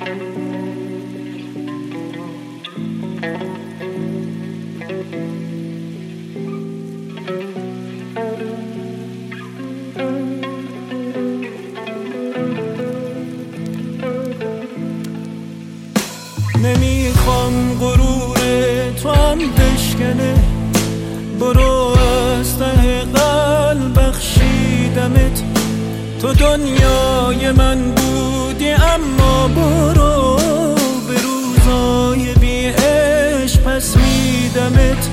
نمیخوام غرور تو هم بشکنه، برو از ته قلب بخشیدمت. تو دنیای من بودی اما برو، به روزای بی عشق پس میدمت.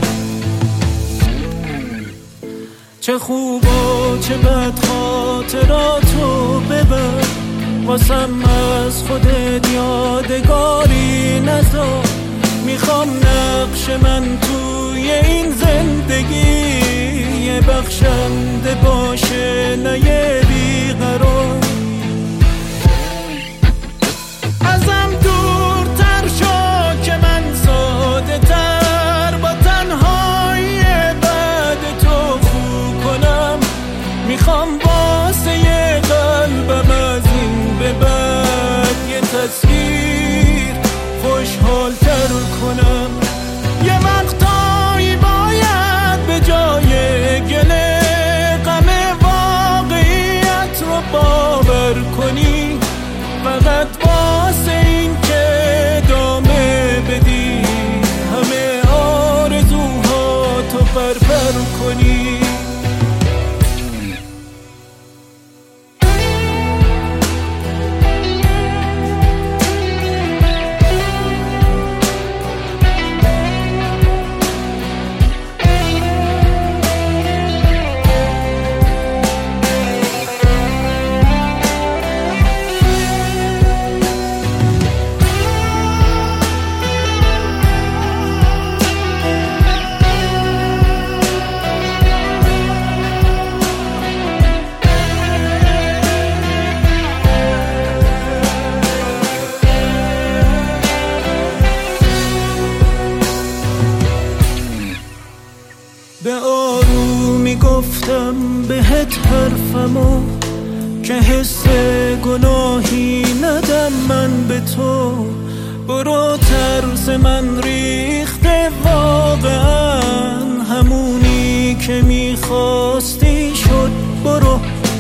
چه خوب و چه بد خاطراتو ببر، واسم از خودت یادگاری نذار. میخوام نقش من توی این زندگی یه بخشنده باشه، نه یه بیقرار. ازم دورتر شو که من ساده تر با تنهایی بعد تو خو کنم. میخوام واسه یه قلبم از این به بعد یه تصویر خوشحال تر کنم. یه مقطعی باید به جای گله غم واقعیت رو باور کنی، فقط واسه این که ادامه بدی همه آرزوها تو پرپر کنی. به آرومی گفتم بهت حرفمو که حس گناهی ندم من به تو. برو ترس من ریخته واقعا، همونی که میخواستی شد. برو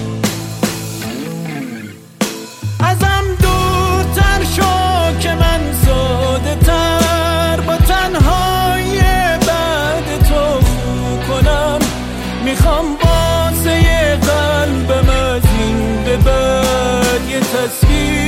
ازم دورتر شو که من ساده تر با تنهایی بعد تو کنم. میخوام واسه یه قلبم از این به بعد یه تصویر